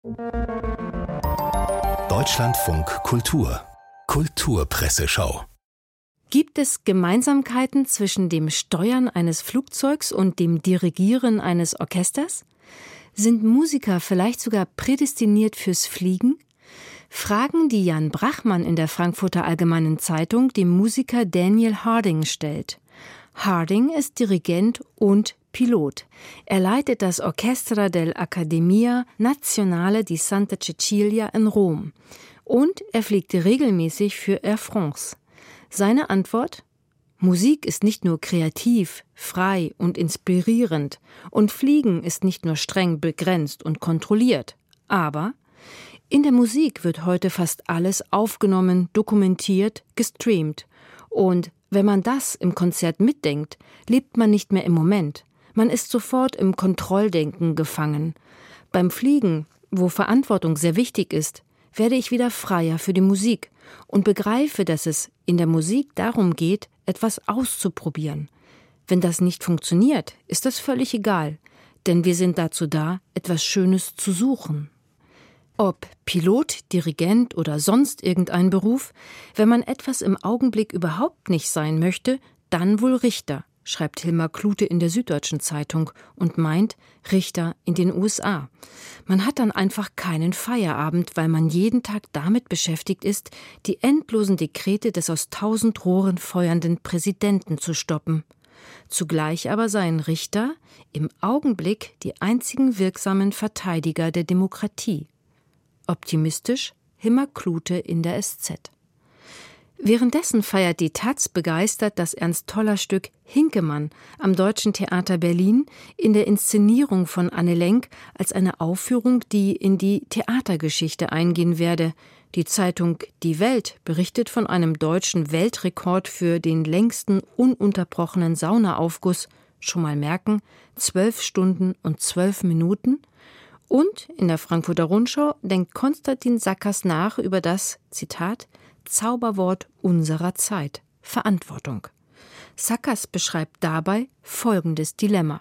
Deutschlandfunk Kultur Kulturpresseschau. Gibt es Gemeinsamkeiten zwischen dem Steuern eines Flugzeugs und dem Dirigieren eines Orchesters? Sind Musiker vielleicht sogar prädestiniert fürs Fliegen? Fragen, die Jan Brachmann in der Frankfurter Allgemeinen Zeitung dem Musiker Daniel Harding stellt. Harding ist Dirigent und Pilot. Er leitet das Orchestra dell'Accademia Nazionale di Santa Cecilia in Rom. Und er fliegt regelmäßig für Air France. Seine Antwort? Musik ist nicht nur kreativ, frei und inspirierend. Und Fliegen ist nicht nur streng begrenzt und kontrolliert. Aber in der Musik wird heute fast alles aufgenommen, dokumentiert, gestreamt. Und wenn man das im Konzert mitdenkt, lebt man nicht mehr im Moment. Man ist sofort im Kontrolldenken gefangen. Beim Fliegen, wo Verantwortung sehr wichtig ist, werde ich wieder freier für die Musik und begreife, dass es in der Musik darum geht, etwas auszuprobieren. Wenn das nicht funktioniert, ist das völlig egal, denn wir sind dazu da, etwas Schönes zu suchen. Ob Pilot, Dirigent oder sonst irgendein Beruf, wenn man etwas im Augenblick überhaupt nicht sein möchte, dann wohl Richter, schreibt Hilmar Klute in der Süddeutschen Zeitung und meint Richter in den USA. Man hat dann einfach keinen Feierabend, weil man jeden Tag damit beschäftigt ist, die endlosen Dekrete des aus 1000 Rohren feuernden Präsidenten zu stoppen. Zugleich aber seien Richter im Augenblick die einzigen wirksamen Verteidiger der Demokratie. Optimistisch Hilmar Klute in der SZ. Währenddessen feiert die taz begeistert das Ernst-Toller-Stück Hinkemann am Deutschen Theater Berlin in der Inszenierung von Anne Lenk als eine Aufführung, die in die Theatergeschichte eingehen werde. Die Zeitung Die Welt berichtet von einem deutschen Weltrekord für den längsten ununterbrochenen Saunaaufguss. Schon mal merken, 12 Stunden und 12 Minuten. Und in der Frankfurter Rundschau denkt Konstantin Sackers nach über das, Zitat, Zauberwort unserer Zeit, Verantwortung. Sackers beschreibt dabei folgendes Dilemma.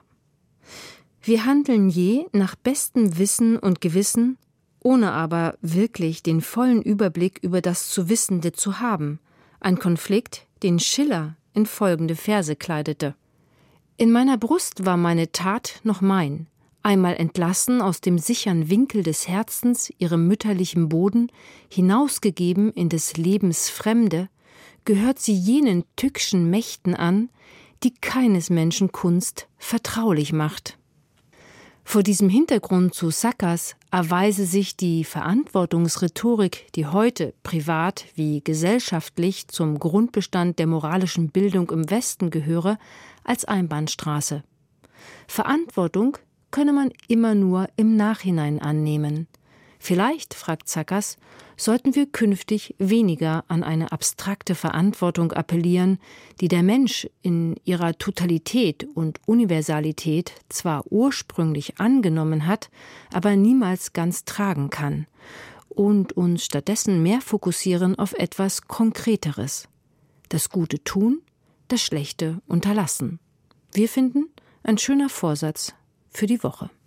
Wir handeln je nach bestem Wissen und Gewissen, ohne aber wirklich den vollen Überblick über das zu Wissende zu haben. Ein Konflikt, den Schiller in folgende Verse kleidete. In meiner Brust war meine Tat noch mein. Einmal entlassen aus dem sichern Winkel des Herzens, ihrem mütterlichen Boden, hinausgegeben in des Lebens Fremde, gehört sie jenen tückschen Mächten an, die keines Menschen Kunst vertraulich macht. Vor diesem Hintergrund zu Sackers erweise sich die Verantwortungsrhetorik, die heute privat wie gesellschaftlich zum Grundbestand der moralischen Bildung im Westen gehöre, als Einbahnstraße. Verantwortung könne man immer nur im Nachhinein annehmen. Vielleicht, fragt Sackers, sollten wir künftig weniger an eine abstrakte Verantwortung appellieren, die der Mensch in ihrer Totalität und Universalität zwar ursprünglich angenommen hat, aber niemals ganz tragen kann, und uns stattdessen mehr fokussieren auf etwas Konkreteres. Das Gute tun, das Schlechte unterlassen. Wir finden, ein schöner Vorsatz für die Woche.